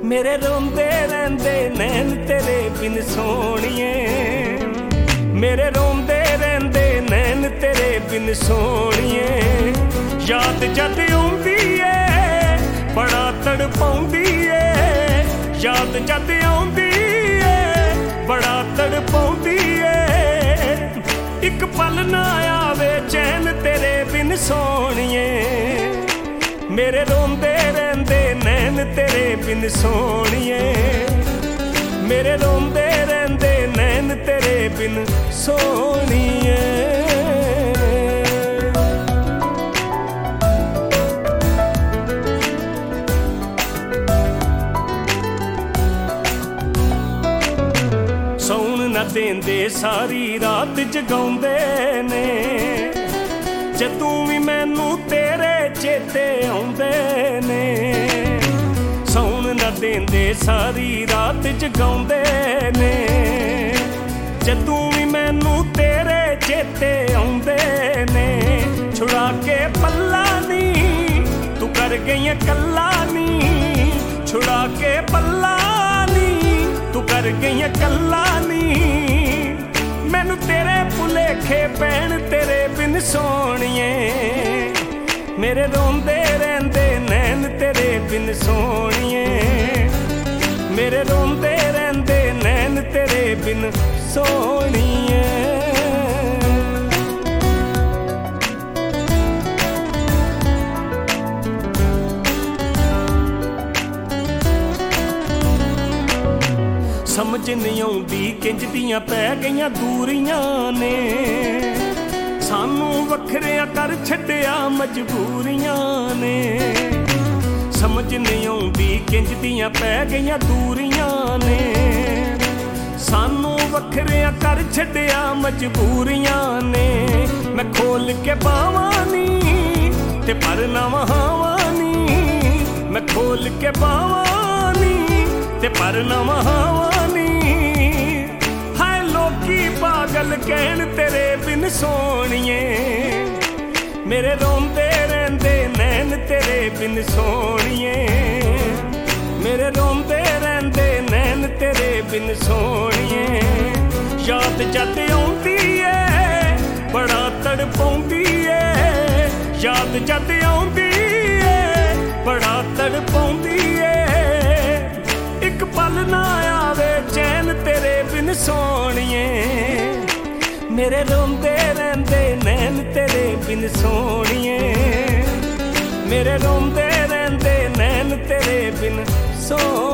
मेरे रोंदे रहिंदे नैन तेरे बिन सोहणिए, मेरे रोंदे रहिंदे नैन तेरे बिन सोहणिए। याद जद आउंदी ए बड़ा तड़पाउंदी ए, याद जद आउंदी ए बड़ा तड़पाउंदी ए। इक पल ना आवे चैन तेरे बिन सोहणिए, मेरे रोंदे रहिंदे नैन तेरे बिन सोहणिए, मेरे रोंदे रहिंदे नैन तेरे बिन सोहणिए। सौण ना देंदे सारी रात जगाउंदे ने, जे तू भी मैनू तेरे चेते आउंदे ने। सौण ना देंदे सारी रात जगाउंदे ने, जे तू भी मैनू तेरे चेते आउंदे ने। छुड़ा के पल्ला नी तू कर गई कल्ला नी, छुड़ा के पल्ला नी तू कर गई कल्ला नी। मैनू तेरे भुलेखे पैण तेरे बिन सोहणिए, मेरे रोंदे रहिंदे नैन तेरे बिन सोहणिए, मेरे रोंदे रहिंदे नैन तेरे बिन सोहणिए। समझ नहीं आउंदी किंज दियां पै गईयां दूरियां ने, सानू वखरिया कर छड्डिया मजबूरियां ने। समझ नहीं आउंदी किंज दियां पै गईयां दूरियां ने, सानू वखरिया कर छड्डिया मजबूरियां ने। मैं खोल के बावां नी ते पर ना वहावां नी, मैं खोल के बावां नी ते पर ना वहावां नी। हाय लोकी पागल कहण तेरे बिन सोहणिए, मेरे रोंदे रहिंदे नैन तेरे बिन सोहणिए, मेरे रोंदे रहिंदे नैन तेरे बिन सोहणिए। याद जद आउंदी ए बड़ा तड़पाउंदी ए, याद जद आउंदी ए बड़ा तड़पाउंदी ए। इक पल ना आवे चैन तेरे बिन सोहणिए, मेरे रोंदे रहिंदे नैन तेरे बिन सोहणिए, मेरे रोंदे रहिंदे नैन तेरे बिन सोहणिए।